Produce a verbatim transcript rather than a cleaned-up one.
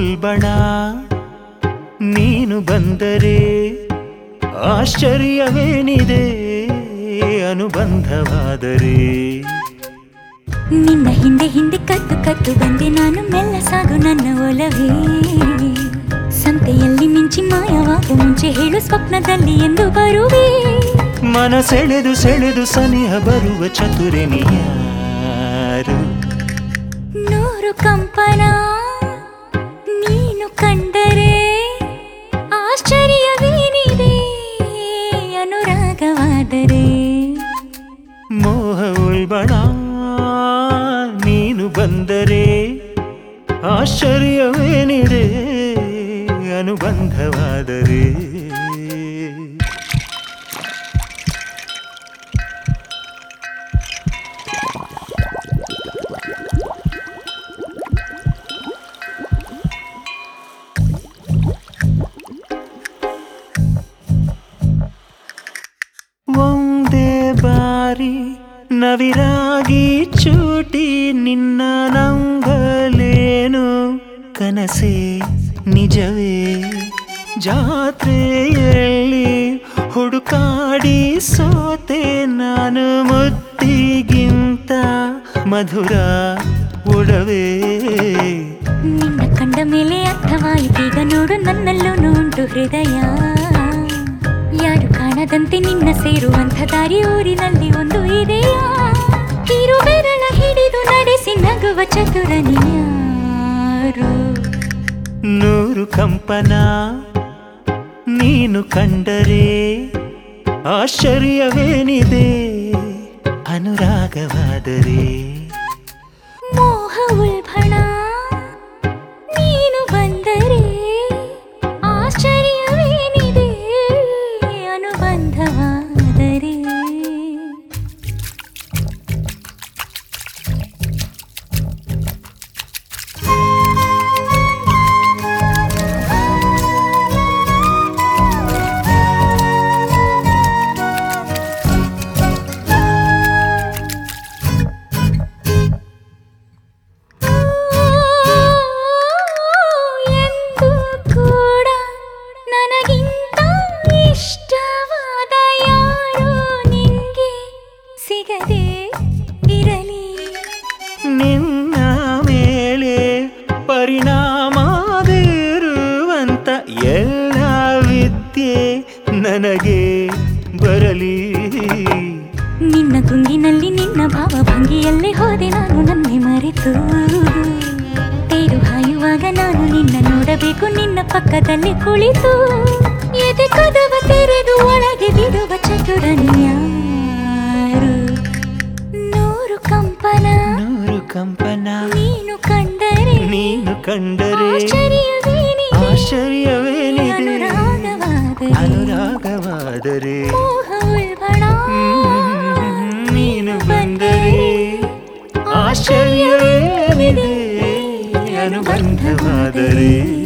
ಉಲ್ಬಣ ನೀನು ಬಂದರೆ ಆಶ್ಚರ್ಯವೇನಿದೆ ಅನುಬಂಧವಾದರೆ ನಿನ್ನ ಹಿಂದೆ ಹಿಂದೆ ಕತ್ತು ಕತ್ತು ಬಂದೆ ನಾನು ಮೆಲ್ಲ ಸಾಗು ನನ್ನ ಒಲವೇ ಸಂತೆಯಲ್ಲಿ ಮಿಂಚಿ ಮಾಯವಾದ ಮುಂಚೆ ಹೇಳು ಸ್ವಪ್ನದಲ್ಲಿ ಎಂದು ಬರುವೆ ಮನ ಸೆಳೆದು ಸೆಳೆದು ಸನಿಹ ಬರುವ ಚತುರೆ ನೀಯಾರು ನೂರು ಕಂಪನ ನೀನು ಕಂಡರೆ ಆಶ್ಚರ್ಯವೇನಿದೆ ಅನುರಾಗವಾದರೆ ಮೋಹ ಉಲ್ಬಣ ನೀನು ಬಂದರೆ ಆಶ್ಚರ್ಯವೇನಿದೆ ಅನುಬಂಧವಾದರೆ ಒಂದೇ ಬಾರಿ ನವಿರಾಗಿ ಚೂಟಿ ನಿನ್ನ ನಂಬಲೇನು ಕನಸೇ ನಿಜವೇ ಜಾತ್ರೆಯಲ್ಲಿ ಹುಡುಕಾಡಿ ಸೋತೆ ನಾನು ಮುತ್ತಿಗಿಂತ ಮಧುರ ಉಡವೇ ನಿನ್ನ ಕಂಡ ಮೇಲೆ ಅರ್ಥವಾಯಿತೀಗ ನೋಡು ನನ್ನಲ್ಲೂ ಉಂಟು ಹೃದಯ ಯಾರು ಕಾಣದಂತೆ ನಿನ್ನ ಸೇರುವಂಥ ದಾರಿ ಊರಿನಲ್ಲಿ ಒಂದು ಇದೆಯಾ ಕಿರು ಬೆರಳ ಹಿಡಿದು ನಡೆಸಿ ನಗುವ ಚತುರನಿಯಾರು ನೂರು ಕಂಪನ ನೀನು ಕಂಡರೆ ಆಶ್ಚರ್ಯವೇನಿದೆ ಅನುರಾಗವಾದರೆ ಮೋಹ ಉಲ್ಬಣ ನೀನು ಬಂದರೆ ಆಶ್ಚರ್ಯವೇನಿದೆ ಅನುಬಂಧವಾದರೆ ನಿನ್ನ ಮೇಲೆ ಪರಿಣಾಮ ಬೀರುವಂತ ಎಲ್ಲ ವಿದ್ಯೆ ನನಗೆ ಬರಲಿ ನಿನ್ನ ಗುಂಗಿನಲ್ಲಿ ನಿನ್ನ ಭಾವಭಂಗಿಯಲ್ಲೇ ಹೋದೆ ನಾನು ನನ್ನೆ ಮರೆತು ತೇರು ಹಾಯುವಾಗ ನಾನು ನಿನ್ನ ನೋಡಬೇಕು ನಿನ್ನ ಪಕ್ಕದಲ್ಲಿ ಕುಳಿತು ಎದೆ ಕದವ ತೆರೆದು ಒಳಗೆ ಬಿಡುವ ಚತುರನಿಯಾರು ನೂರು ಕಂಪನ ನೂರು ಕಂಪನ ನೀನು ಕಂಡರೆ ನೀನು ಕಂಡರೆ ಆಶ್ಚರ್ಯವೇನಿದೆ ಆಶ್ಚರ್ಯವೇನಿದೆ ಅನುರಾಗವಾದರೆ ಅನುರಾಗವಾದರೆ ಮೋಹ ಉಲ್ಬಣ ನೀನು ಬಂದರೆ ಆಶ್ಚರ್ಯವೇನಿದೆ ಅನುಬಂಧವಾದರೆ